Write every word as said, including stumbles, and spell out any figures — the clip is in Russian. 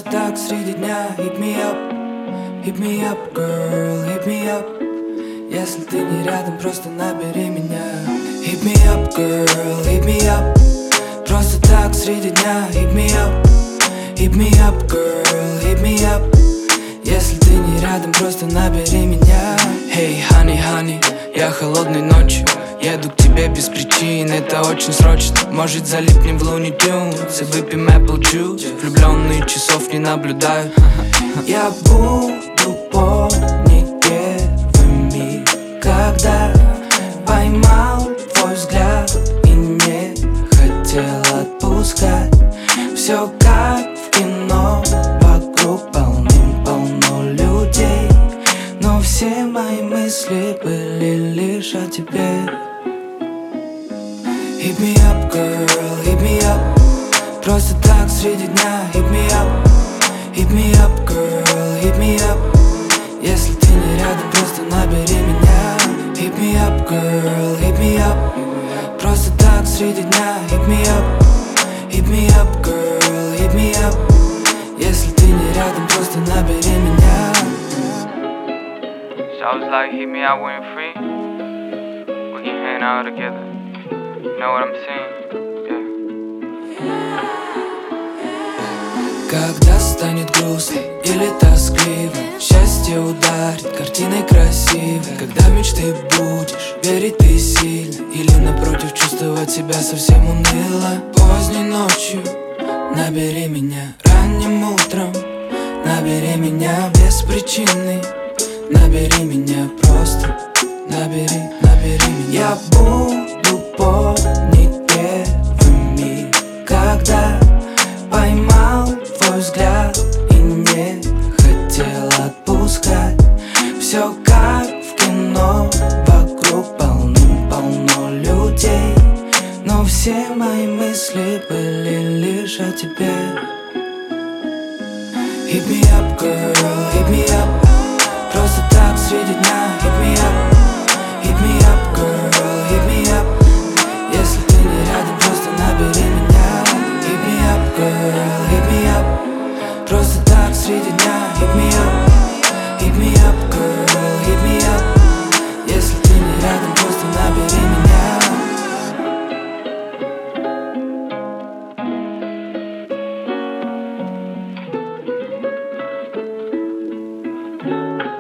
так среди дня. Hit me up, hit me up, girl, hit me up. Если ты не рядом, просто набери меня. Hit me up, girl, hit me up. Просто так среди дня. Hit me up, hit me up, girl, hit me up. Если ты не рядом, просто набери меня. Hey, honey, honey, я холодной ночью еду к тебе без причин, это очень срочно. Может, залипнем в Looney Tunes и выпьем Apple Juice. Влюбленные часов не наблюдают. Я буду помнить первый миг, когда поймал твой взгляд и не хотел отпускать. Все как в кино, вокруг полным-полно людей, но все мои мысли были лишь о тебе. Hit me up, girl, hit me up. Просто так среди дня. Hit me up, hit me up, girl, hit me up. Если ты не рядом, просто набери меня. Hit me up, girl, hit me up. Просто так среди дня. Hit me up, hit me up, girl, hit me up. Если ты не рядом, просто набери меня. Sounds like hit me up when you're free. We can hang out together. You know what I'm saying? Yeah. Когда станет грустно или тоскливо, счастье ударит картиной красивой. Когда в мечты будешь верить ты сильно, или напротив чувствовать себя совсем уныло. Поздней ночью набери меня, ранним утром набери меня без причины. Набери меня просто, набери, набери меня. Я буду помнить первый миг, когда поймал твой взгляд и не хотел отпускать. Все как в кино, вокруг полным-полно людей, но все мои мысли были лишь о тебе. Hit me up, girl, hit me up. Просто так среди дня. Hit me up, hit me up, girl, hit me up. Если ты не рядом, просто набери меня. Hit me up, girl, hit me up. Просто так среди дня. Hit me up, hit me up, girl, hit me up. Если ты не рядом, просто набери меня. Yeah.